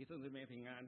弟兄姊妹平安。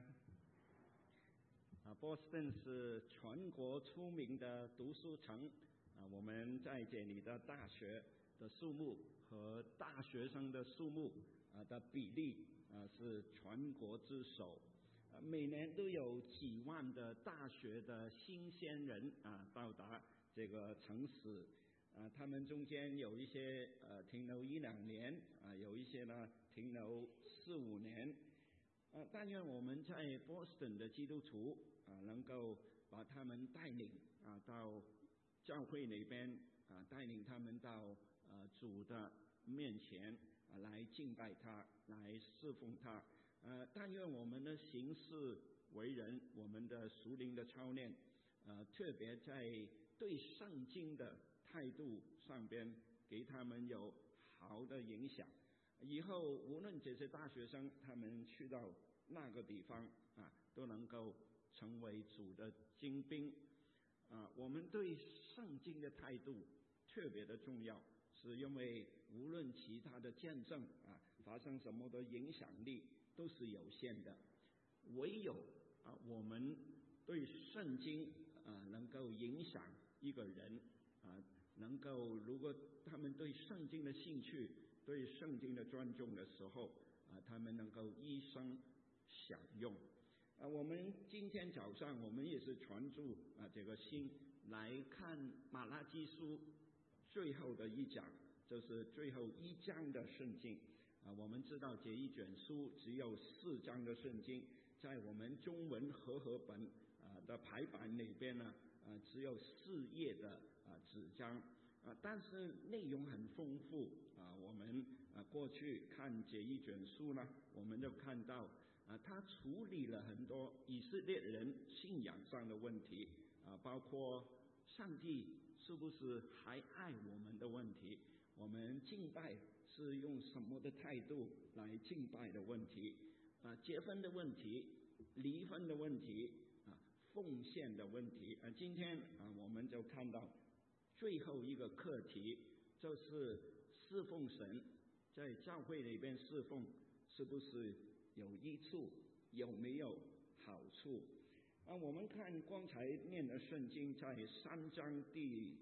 波士顿是全国出名的读书城。我们在这里的大学的数目和大学生的数目的比例是全国之首。每年都有几万的大学的新鲜人到达这个城市。他们中间有一些停留1-2年，有一些呢停留4-5年。但愿我们在波士顿的基督徒能够把他们带领到教会里边带领他们到主的面前来敬拜他，来侍奉他。但愿我们的行事为人，我们的属灵的操练特别在对圣经的态度上边给他们有好的影响。以后无论这些大学生他们去到那个地方都能够成为主的精兵。我们对圣经的态度特别的重要，是因为无论其他的见证发生什么的影响力都是有限的，唯有我们对圣经能够影响一个人能够如果他们对圣经的兴趣，对圣经的尊重的时候他们能够一生享用。我们今天早上我们也是传住这个心来看马拉基书最后的一讲，就是最后1章的圣经。我们知道这一卷书只有4章的圣经，在我们中文和合本的排版里边呢只有4页的纸张，但是内容很丰富。我们过去看这一卷书呢，我们就看到他处理了很多以色列人信仰上的问题，包括上帝是不是还爱我们的问题，我们敬拜是用什么的态度来敬拜的问题，结婚的问题，离婚的问题，奉献的问题。今天我们就看到最后一个课题，就是侍奉神，在教会里边侍奉是不是有益处，有没有好处。我们看刚才念的圣经，在3章第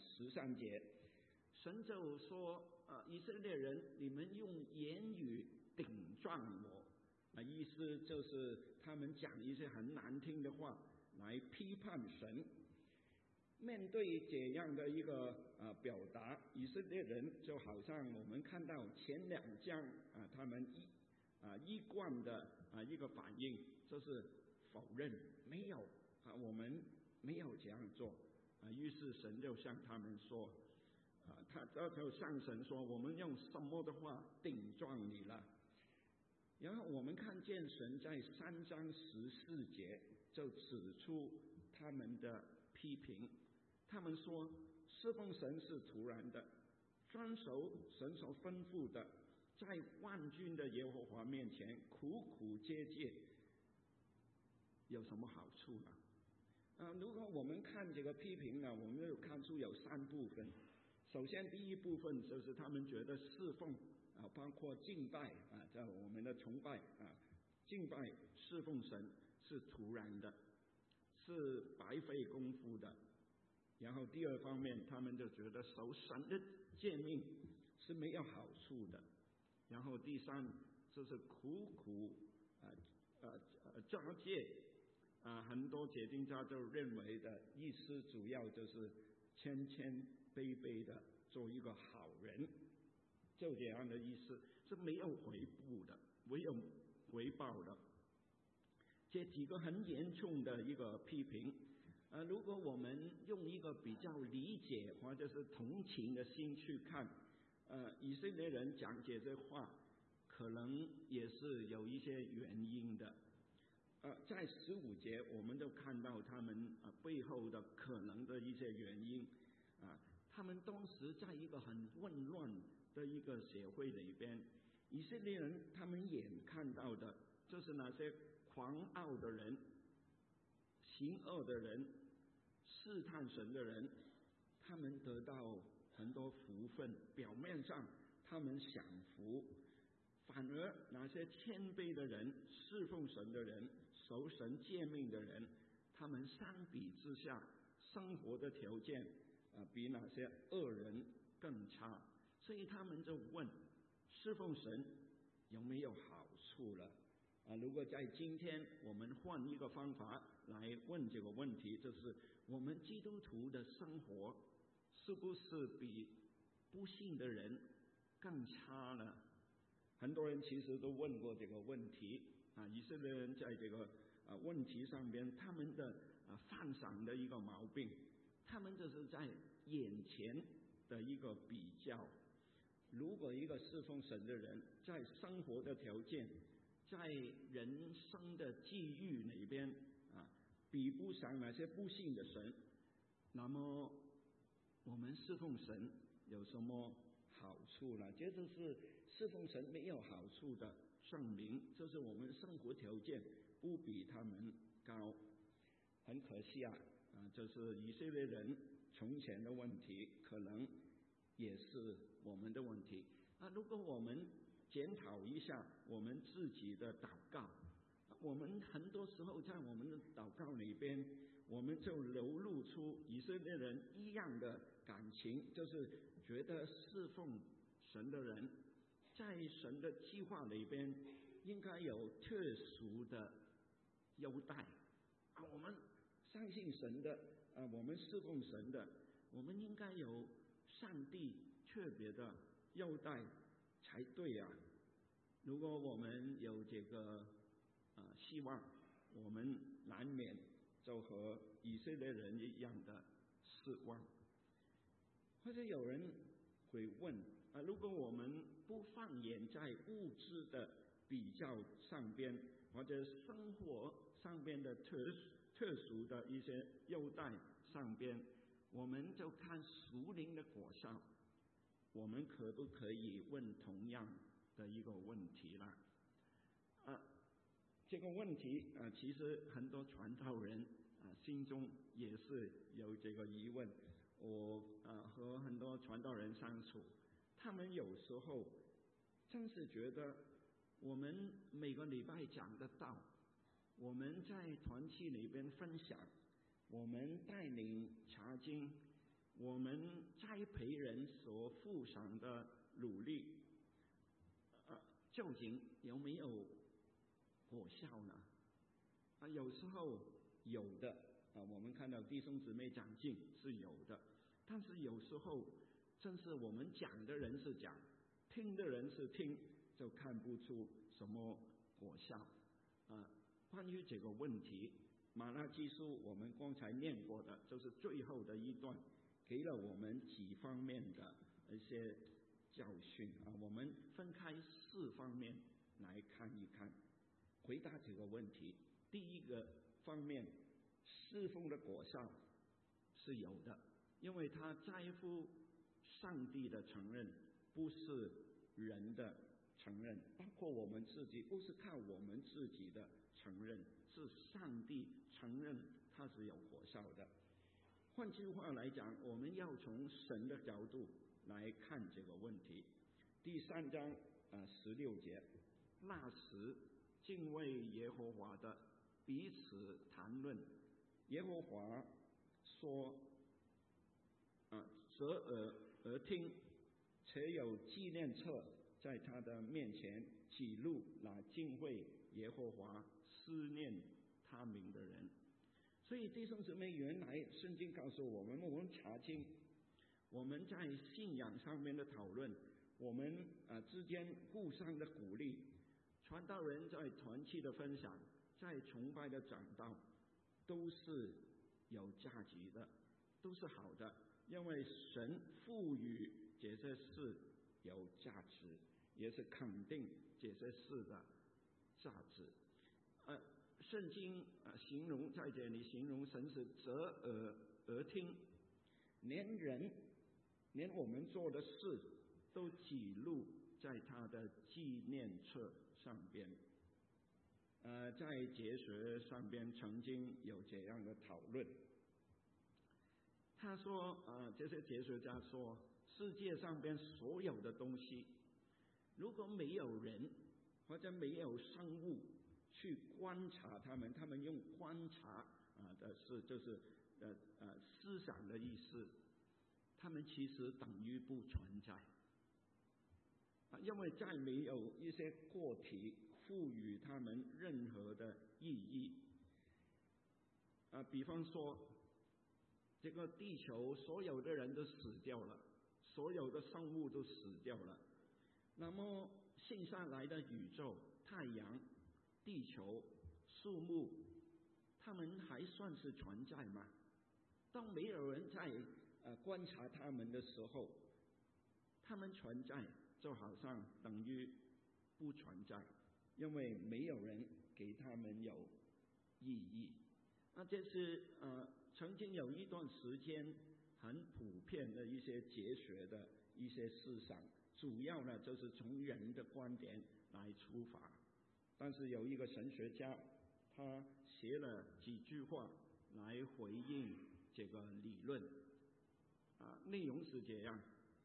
13节，神就说以色列人，你们用言语顶撞我，意思就是他们讲一些很难听的话来批判神。面对这样的一个表达，以色列人就好像我们看到前2章他们一贯的一个反应就是否认，没有我们没有这样做。于是神就向他们说，他就向神说，我们用什么的话顶撞你了？然后我们看见神在3章14节就指出他们的批评。他们说侍奉神是徒然的，遵守神所吩咐的，在万军的耶和华面前苦苦接近，有什么好处呢？如果我们看这个批评呢，我们就看出有3部分。首先第一部分就是他们觉得侍奉包括敬拜在我们的崇拜敬拜侍奉神是徒然的，是白费功夫的。然后第二方面，他们就觉得守神的诫命是没有好处的。然后第3就是苦苦抓戒，很多解经家就认为的意思主要就是谦谦卑卑的做一个好人，就这样的意思，是没有回报的，没有回报的。这几个很严重的一个批评。如果我们用一个比较理解或者是同情的心去看，以色列人讲这些话，可能也是有一些原因的。在15节我们就看到他们背后的可能的一些原因。他们当时在一个很混乱的一个社会里边，以色列人他们眼看到的就是那些狂傲的人、行恶的人、试探神的人，他们得到很多福分，表面上他们享福， 反而那些谦卑的人、侍奉神的人、守神诫命的人，他们相比之下生活的条件比那些恶人更差，所以他们就问：侍奉神有没有好处了？如果在今天我们换一个方法来问这个问题，就是我们基督徒的生活是不是比不信的人更差呢？很多人其实都问过这个问题以色列人在这个问题上边，他们的犯上的一个毛病，他们就是在眼前的一个比较。如果一个侍奉神的人在生活的条件，在人生的际遇里边比不上那些不信的神，那么我们侍奉神有什么好处呢？这就是侍奉神没有好处的证明，就是我们生活条件不比他们高。很可惜就是以色列人从前的问题，可能也是我们的问题。如果我们检讨一下我们自己的祷告，我们很多时候在我们的祷告里边，我们就流露出以色列人一样的感情，就是觉得侍奉神的人在神的计划里边应该有特殊的优待我们相信神的我们侍奉神的，我们应该有上帝特别的优待才对如果我们有这个希望，我们难免就和以色列人一样的失望。或者有人会问如果我们不放眼在物质的比较上边，或者生活上边的特殊的一些优待上边，我们就看属灵的果效，我们可不可以问同样的一个问题了？这个问题其实很多传道人心中也是有这个疑问。我和很多传道人相处，他们有时候真是觉得我们每个礼拜讲的道，我们在团契里边分享，我们带领查经，我们栽培人所付上的努力究竟有没有果效呢？有时候有的我们看到弟兄姊妹讲经是有的，但是有时候正是我们讲的人是讲，听的人是听，就看不出什么果效关于这个问题，马拉基书我们刚才念过的，就是最后的一段，给了我们几方面的一些教训我们分开4方面来看一看，回答这个问题。第一个方面，侍奉的果效是有的，因为他在乎上帝的承认，不是人的承认，包括我们自己不是靠我们自己的承认，是上帝承认它是有果效的。换句话来讲，我们要从神的角度来看这个问题。第3章16节，那时敬畏耶和华的彼此谈论，耶和华说侧耳而听，且有纪念册在他的面前记录那敬畏耶和华思念他名的人。所以弟兄姊妹，原来圣经告诉我们查经，我们在信仰上面的讨论，我们之间互相的鼓励，传道人在团契的分享，在崇拜的讲道，都是有价值的，都是好的，因为神赋予这些事有价值，也是肯定这些事的价值。圣经形容在这里形容神是侧耳而听，连我们做的事都记录在他的纪念册上边。在哲学上边曾经有这样的讨论，他说这些哲学家说，世界上边所有的东西， 如果没有人或者没有生物去观察他们，他们用观察就是思想的意思，他们其实等于不存在。因为再没有一些个体赋予他们任何的意义。比方说，这个地球所有的人都死掉了，所有的生物都死掉了，那么剩下来的宇宙、太阳、地球、树木，他们还算是存在吗？当没有人在观察他们的时候，他们存在就好像等于不存在，因为没有人给他们有意义。这是曾经有一段时间很普遍的一些哲学的一些思想，主要呢就是从人的观点来出发。但是有一个神学家，他写了几句话来回应这个理论。内容是这样：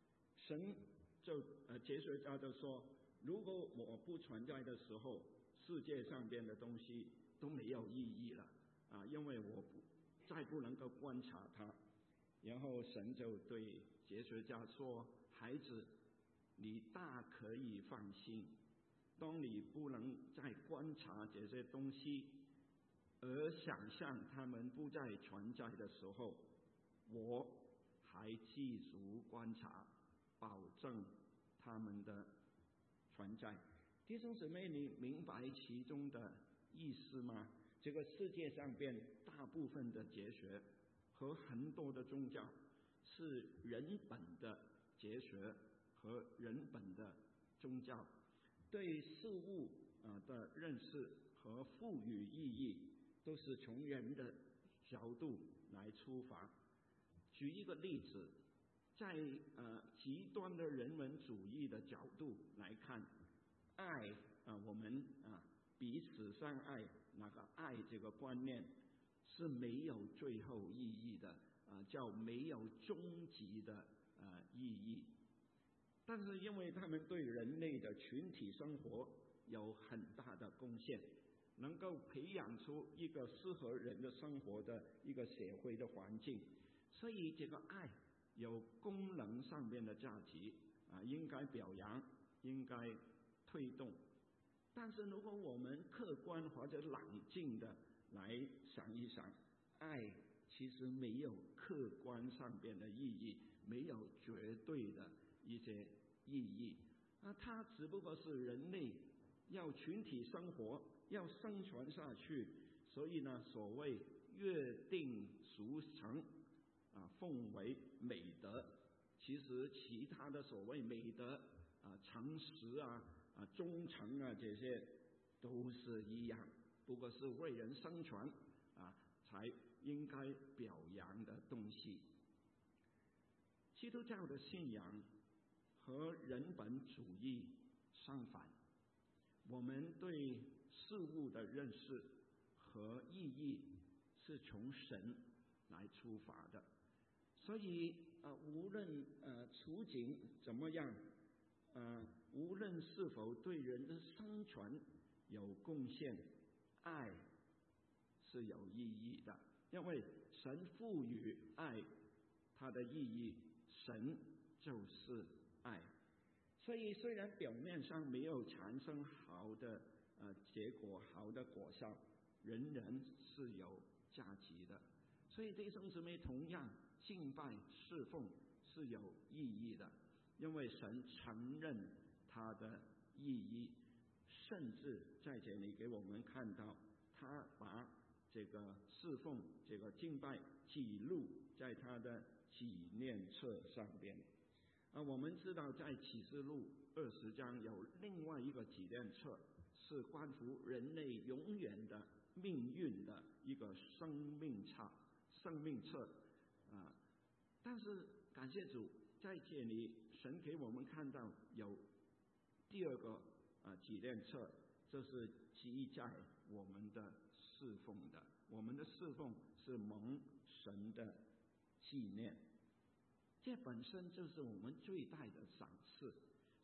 哲学家就说，如果我不存在的时候，世界上边的东西都没有意义了，因为我再不能够观察它。然后神就对哲学家说：孩子，你大可以放心，当你不能再观察这些东西，而想象他们不再存在的时候，我还继续观察，保证他们的存在。弟兄姊妹，你明白其中的意思吗？这个世界上边大部分的哲学和很多的宗教是人本的哲学和人本的宗教，对事物的认识和赋予意义都是从人的角度来出发。举一个例子，在极端的人文主义的角度来看，爱我们彼此相爱，那个爱这个观念是没有最后意义的，叫没有终极的意义。但是因为他们对人类的群体生活有很大的贡献，能够培养出一个适合人的生活的一个社会的环境，所以这个爱有功能上面的价值，应该表扬，应该推动。但是如果我们客观或者冷静的来想一想，爱其实没有客观上边的意义，没有绝对的一些意义，它只不过是人类要群体生活，要生存下去，所以呢，所谓约定俗成，奉为美德。其实其他的所谓美德，诚实忠诚这些都是一样，不过是为人生存才应该表扬的东西。基督教的信仰和人本主义相反，我们对事物的认识和意义是从神来出发的，所以无论处境怎么样，无论是否对人的生存有贡献，爱是有意义的，因为神赋予爱它的意义，神就是爱。所以虽然表面上没有产生好的结果、好的果效，仍然是有价值的。所以弟兄姊妹，同样敬拜侍奉是有意义的，因为神承认它的意义，甚至在这里给我们看到，他把这个侍奉、这个敬拜记录在他的纪念册上边。我们知道在启示录20章有另外一个纪念册，是关乎人类永远的命运的一个生命册。但是感谢主，在这里神给我们看到有第二个纪念册，这是记载我们的侍奉的，我们的侍奉是蒙神的纪念，这本身就是我们最大的赏赐。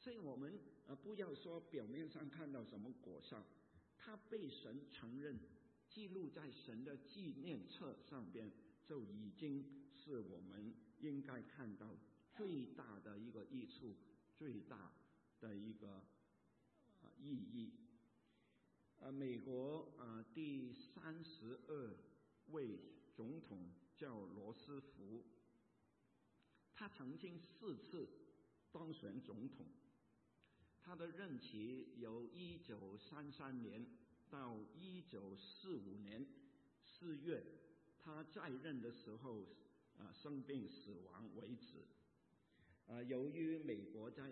所以我们不要说表面上看到什么果效，他被神承认，记录在神的纪念册上边，就已经是我们应该看到最大的一个益处，最大的一个意义。美国第32位总统叫罗斯福，他曾经4次当选总统，他的任期由1933年到1945年4月，他在任的时候生病死亡为止。由于美国在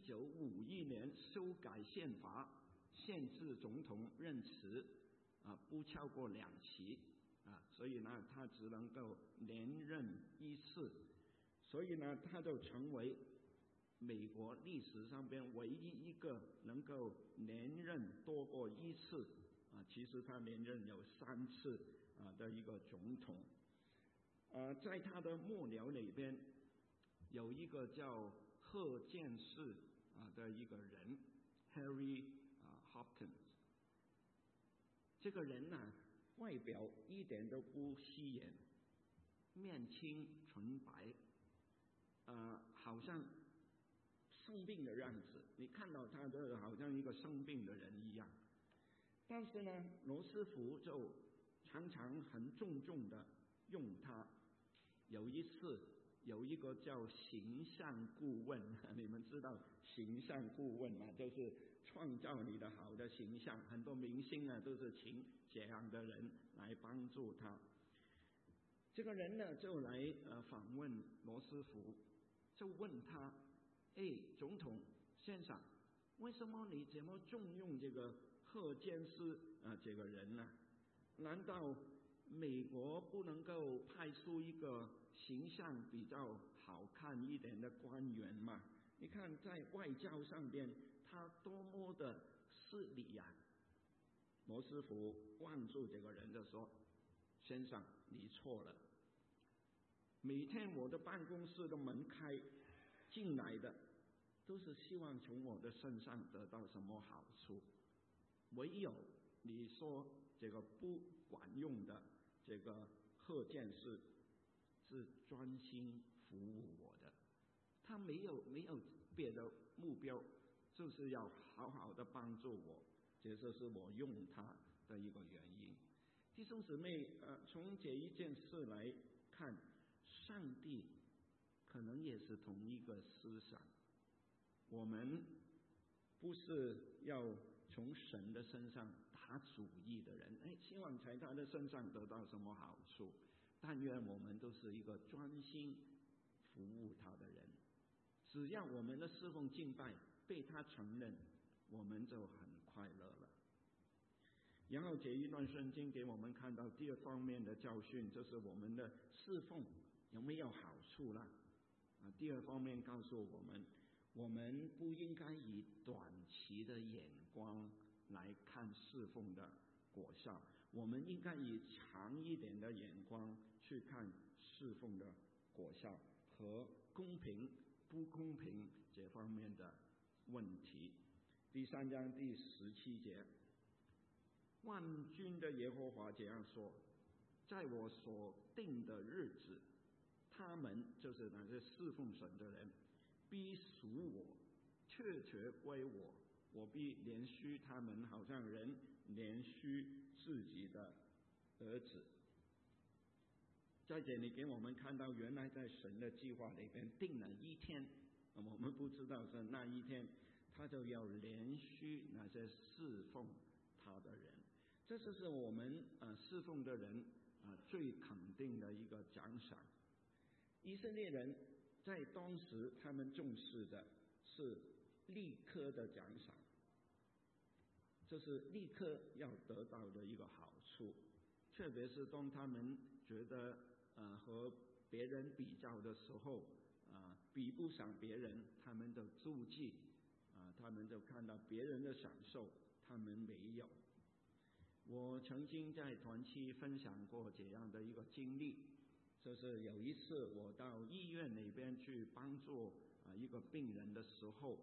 1951年修改宪法，限制总统任期不超过2期所以呢他只能够连任1次，所以呢他就成为美国历史上边唯一一个能够连任多过1次其实他连任有3次的一个总统。在他的幕僚里边有一个叫贺建士的一个人 Harry Hopkins， 这个人外表一点都不吸眼，面青唇白，好像生病的样子，你看到他就好像一个生病的人一样。但是呢，罗斯福就常常很重重的用他。有一次，有一个叫形象顾问，你们知道形象顾问嘛，就是创造你的好的形象，很多明星都是请这样的人来帮助他。这个人呢就来访问罗斯福，就问他，总统先生，为什么你这么重用这个贺建士这个人呢？难道美国不能够派出一个形象比较好看一点的官员吗？你看在外交上边他多么的失礼呀！罗斯福望住这个人就说，先生你错了，每天我的办公室的门开进来的都是希望从我的身上得到什么好处，唯有你说这个不管用的这个贺建士是专心服务我的，他没有别的目标，就是要好好的帮助我，这就是我用他的一个原因。弟兄姊妹，从这一件事来看，上帝可能也是同一个思想。我们不是要从神的身上打主意的人，希望在他的身上得到什么好处，但愿我们都是一个专心服务他的人。只要我们的侍奉敬拜被他承认，我们就很快乐了。然后这一段圣经给我们看到第二方面的教训，就是我们的侍奉有没有好处呢？第二方面告诉我们，我们不应该以短期的眼光来看侍奉的果效，我们应该以长一点的眼光去看侍奉的果效和公平不公平这方面的问题。第3章第17节，万军的耶和华这样说，在我所定的日子，他们就是那些侍奉神的人，必属我，确确归我，我必连续他们，好像人连续自己的儿子。在这里给我们看到，原来在神的计划里边定了一天，我们不知道是那一天，他就要连续那些侍奉他的人。这就是我们侍奉的人最肯定的一个奖赏。以色列人在当时他们重视的是立刻的奖赏，这是立刻要得到的一个好处，特别是当他们觉得和别人比较的时候比不上别人，他们就妒忌他们就看到别人的享受他们没有。我曾经在团契分享过这样的一个经历，就是有一次我到医院那边去帮助一个病人的时候，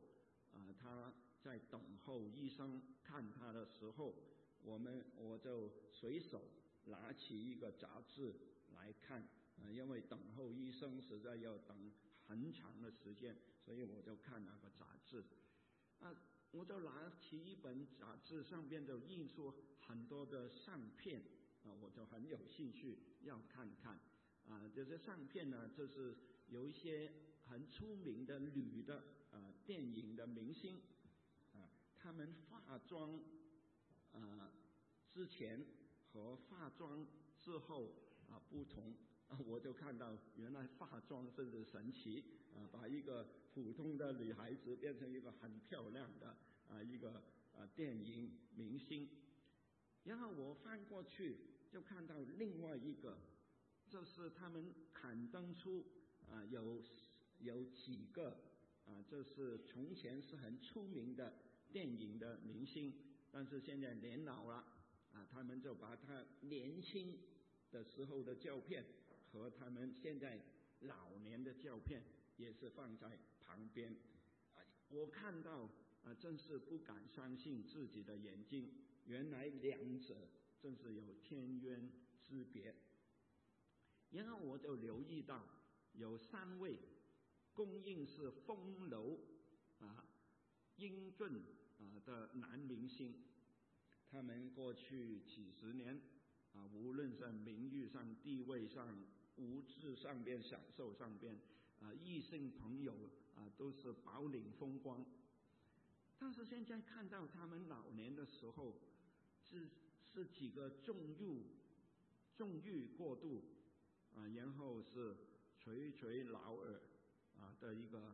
他在等候医生看他的时候，我就随手拿起一个杂志来看，因为等候医生实在要等很长的时间，所以我就看那个杂志。我就拿起一本杂志，上边就印出很多的相片，我就很有兴趣要看看。这些相片呢，就是有一些很出名的女的电影的明星，他们化妆之前和化妆之后不同，我就看到原来化妆真是神奇，把一个普通的女孩子变成一个很漂亮的一个电影明星。然后我翻过去就看到另外一个，就是他们刊登出有几个就是从前是很出名的电影的明星，但是现在年老了他们就把他年轻的时候的照片和他们现在老年的照片也是放在旁边。我看到真是不敢相信自己的眼睛，原来两者真是有天渊之别。然后我就留意到有3位公认是风流英俊的男明星，他们过去几十年无论在名誉上、地位上、物质上边、享受上边异性朋友都是饱领风光。但是现在看到他们老年的时候，是几个纵欲过度然后是垂垂老耳的一个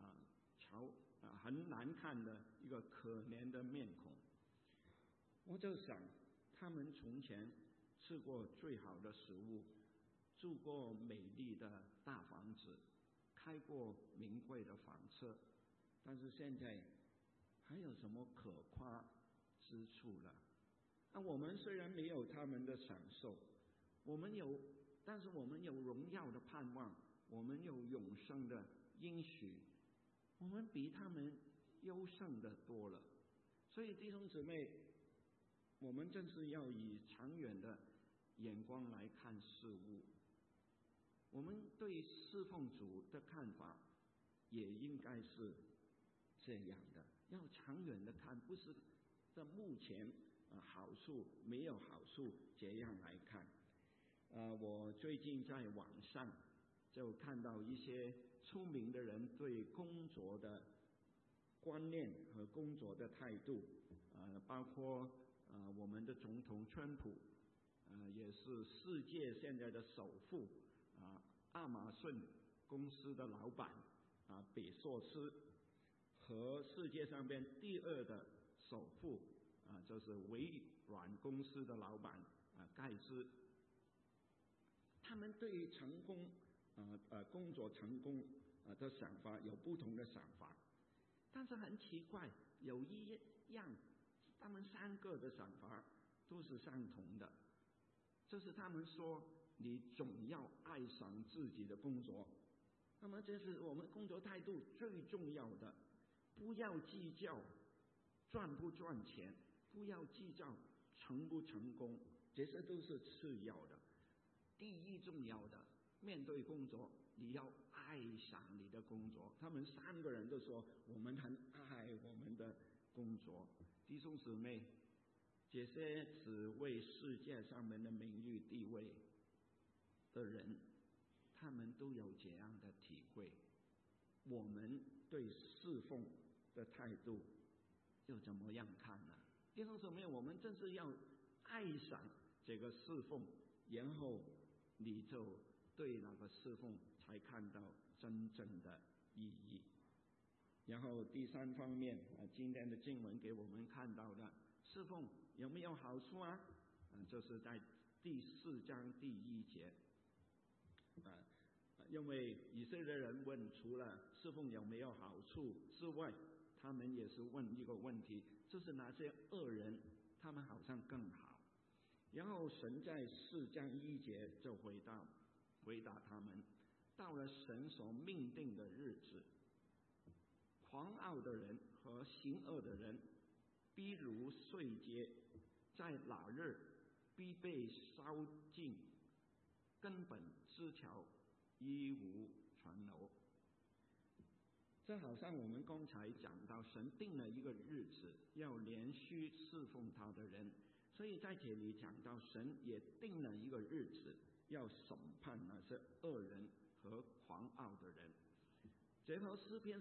很难看的一个可怜的面孔。我就想，他们从前吃过最好的食物，住过美丽的大房子，开过名贵的房车，但是现在还有什么可夸之处了？我们虽然没有他们的享受，但是我们有荣耀的盼望，我们有永生的应许，我们比他们优胜的多了。所以弟兄姊妹，我们真是要以长远的眼光来看事物。我们对侍奉主的看法也应该是这样的，要长远的看，不是在目前好处没有好处这样来看。我最近在网上就看到一些出名的人对工作的观念和工作的态度，包括我们的总统川普，也是世界现在的首富亚马逊公司的老板贝索斯，和世界上边第2的首富就是微软公司的老板盖茨。他们对于成功工作成功的想法有不同的想法，但是很奇怪，有一样他们3个的想法都是相同的，就是他们说你总要爱上自己的工作。那么这是我们工作态度最重要的，不要计较赚不赚钱，不要计较成不成功，这些都是次要的。第一重要的，面对工作你要爱上你的工作。他们3个人都说我们很爱我们的工作。弟兄姊妹，这些只为世界上面的名誉地位的人，他们都有这样的体会。我们对侍奉的态度又怎么样看呢？弟兄姊妹，我们真是要爱上这个侍奉，然后你就对那个侍奉才看到真正的意义。然后第3方面今天的经文给我们看到的侍奉有没有好处就是在第4章第1节因为以色列人问，除了侍奉有没有好处之外，他们也是问一个问题，就是哪些恶人他们好像更好。然后神在4章1节就回答他们，到了神所命定的日子， 狂傲的人和行恶的人，必如碎秸，在那日必被烧尽，根本枝条一无存留。这好像我们刚才讲到，神定了一个日子要连续侍奉他的人，所以在这里讲到神也定了一个日子要审判那些恶人和狂傲的人。这和诗篇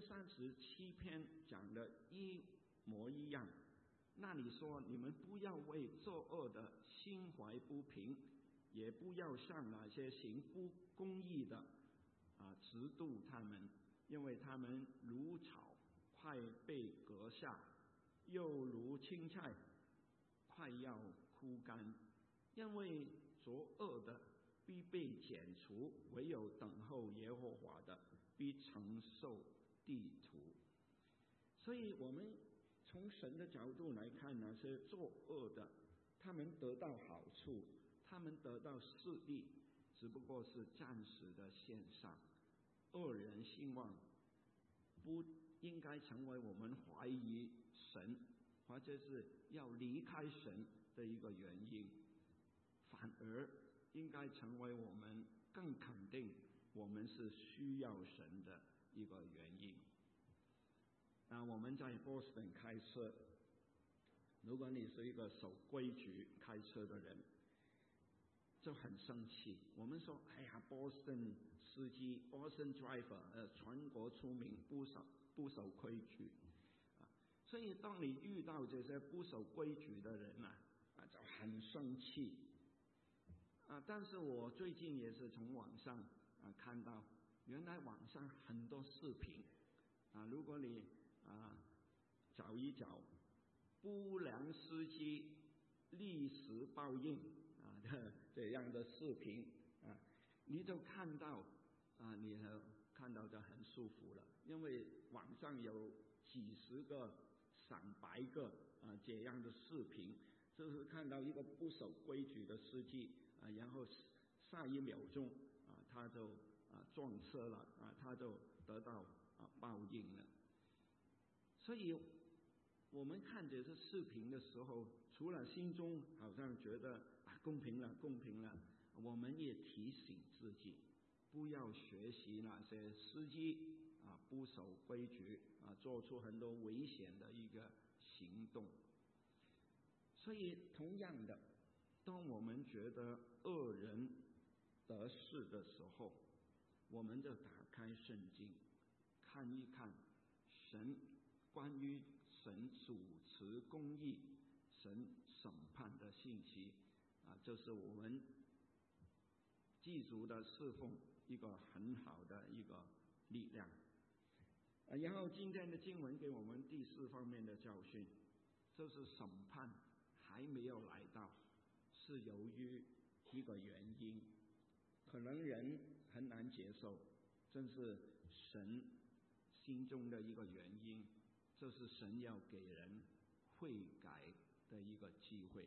37篇讲的一模一样。那里说，你们不要为作恶的心怀不平，也不要向那些行不公义的直度他们，因为他们如草快被割下，又如青菜快要枯干。因为作恶的必被剪除，唯有等候耶和华的必承受地土。所以我们从神的角度来看，那些作恶的，他们得到好处，他们得到势力，只不过是暂时的现象。恶人兴旺不应该成为我们怀疑神或者是要离开神的一个原因，反而应该成为我们更肯定我们是需要神的一个原因。我们在波士顿开车，如果你是一个守规矩开车的人，就很生气。我们说，哎呀，波士顿司机 Boston driver 全国出名不守规矩所以当你遇到这些不守规矩的人就很生气但是我最近也是从网上看到，原来网上很多视频如果你找一找不良司机历史报应这样的视频你就看到你看到就很舒服了，因为网上有几十个、上百个这样的视频，就是看到一个不守规矩的司机然后下一秒钟他就撞车了他就得到报应了。所以我们看这些视频的时候，除了心中好像觉得公平了公平了，我们也提醒自己不要学习那些司机不守规矩做出很多危险的一个行动。所以同样的，当我们觉得恶人得势的时候，我们就打开圣经看一看神关于神主持公义、神审判的信息这是我们基督的侍奉一个很好的一个力量然后今天的经文给我们第4方面的教训，就是审判还没有来到，是由于一个原因，可能人很难接受，这是神心中的一个原因，这是神要给人悔改的一个机会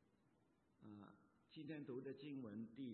今天读的经文第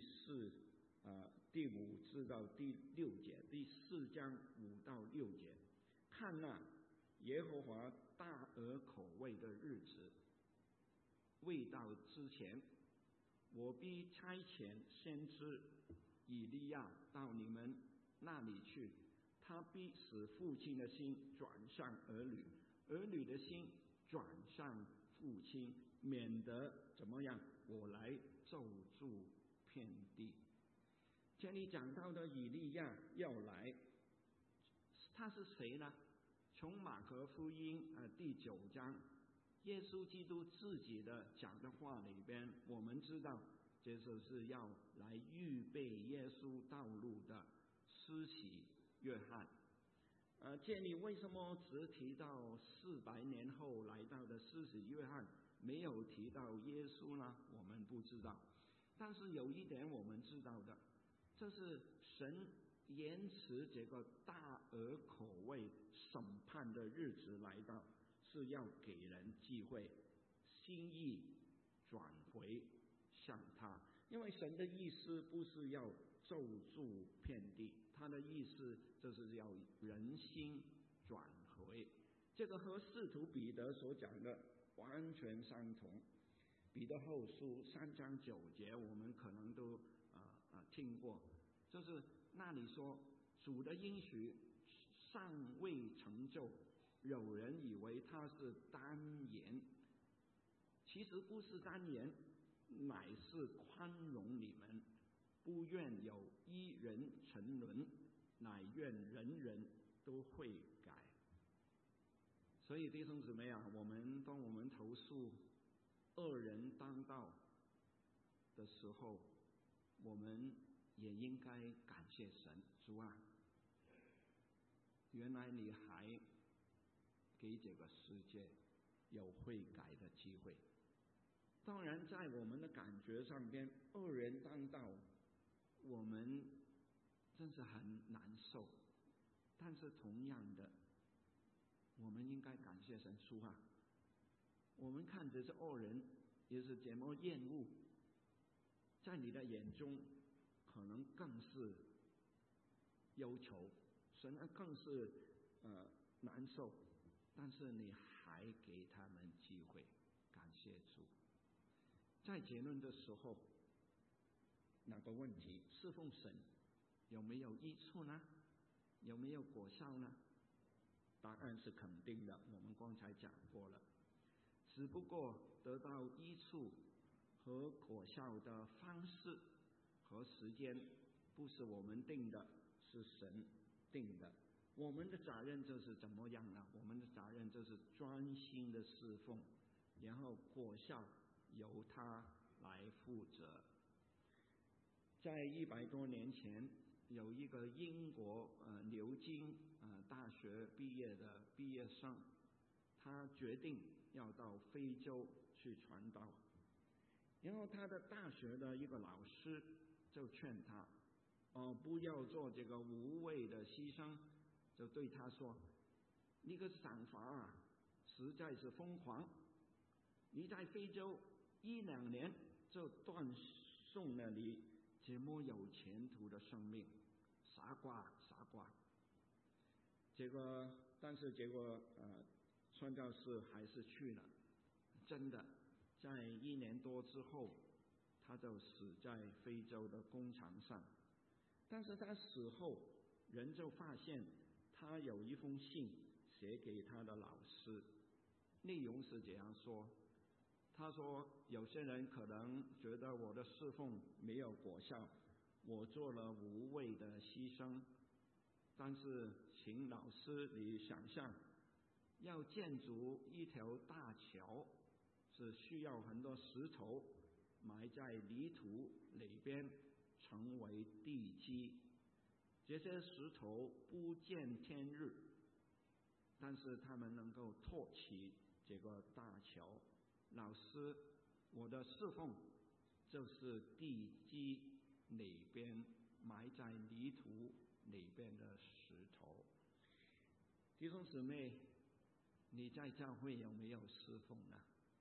5至到第6节，第4章5到6节。看耶和华大而可畏的日子未到之前，我必差遣先知以利亚到你们那里去，他必使父亲的心转向儿女，儿女的心转向父亲，免得怎么样，我来咒诅遍地。这里讲到的以利亚要来，他是谁呢？从马可福音第9章耶稣基督自己的讲的话里边，我们知道这就是要来预备耶稣道路的施洗约翰这里为什么只提到400年后来到的施洗约翰，没有提到耶稣呢？我们不知道。但是有一点我们知道的，这是神延迟这个大而可畏审判的日子来到，是要给人机会心意转回向他。因为神的意思不是要咒诅遍地，他的意思就是要人心转回。这个和使徒彼得所讲的完全相同。彼得后书3章9节，我们可能都听过，就是那里说主的应许尚未成就，有人以为他是单言，其实不是单言，乃是宽容你们，不愿有一人沉沦，乃愿人人都悔改。所以弟兄姊妹啊，当我们投诉恶人当道的时候，我们也应该感谢神。主啊，原来你还给这个世界有悔改的机会。当然在我们的感觉上边，恶人当道我们真是很难受，但是同样的，我们应该感谢神。主啊，我们看这些恶人也是这么厌恶，在你的眼中可能更是忧愁，神更是难受，但是你还给他们机会，感谢主。在结论的时候，那个问题，侍奉神有没有益处呢？有没有果效呢？答案是肯定的，我们刚才讲过了。只不过得到益处和果效的方式和时间不是我们定的，是神定的。我们的责任就是怎么样呢？我们的责任就是专心的侍奉，然后果效由他来负责。在100多年前，有一个英国牛津大学毕业的毕业生，他决定要到非洲去传道。然后他的大学的一个老师就劝他不要做这个无谓的牺牲，就对他说，你个想法啊实在是疯狂，你在非洲1-2年就断送了你这么有前途的生命，傻瓜。但是结果传教士还是去了，真的在1年多之后，他就死在非洲的工厂上。但是他死后，人就发现他有一封信写给他的老师，内容是这样说，他说有些人可能觉得我的侍奉没有果效，我做了无谓的牺牲，但是请老师你想象，要建筑一条大桥是需要很多石头埋在泥土里边成为地基，这些石头不见天日，但是他们能够托起这个大桥。老师，我的侍奉就是地基里边埋在泥土里边的石头。弟兄姊妹，你在教会有没有侍奉呢？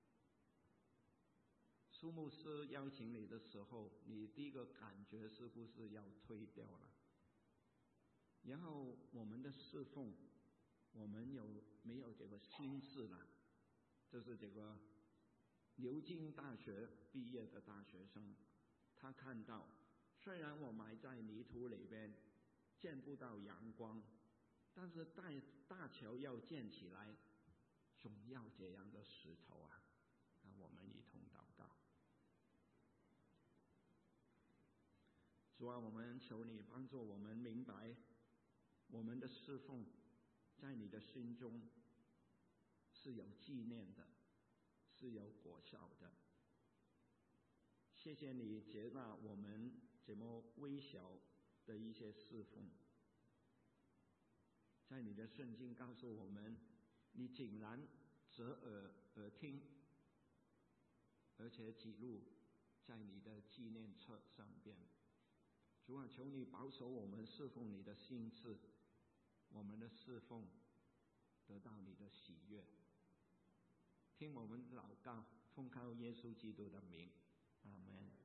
苏牧师邀请你的时候，你第一个感觉是不是要推掉了？然后我们的侍奉，我们有没有这个心志呢？就是这个牛津大学毕业的大学生，他看到虽然我埋在泥土里边见不到阳光，但是大桥要建起来总要这样的石头啊。我们一同祷告。主啊，我们求你帮助我们明白，我们的侍奉在你的心中是有纪念的，是有果效的。谢谢你接纳我们这么微小的一些侍奉，在你的圣经告诉我们，你竟然侧耳而听，而且记录在你的纪念册上边。主啊，求你保守我们侍奉你的心志，我们的侍奉得到你的喜悦。听我们祷告，奉靠耶稣基督的名，阿们。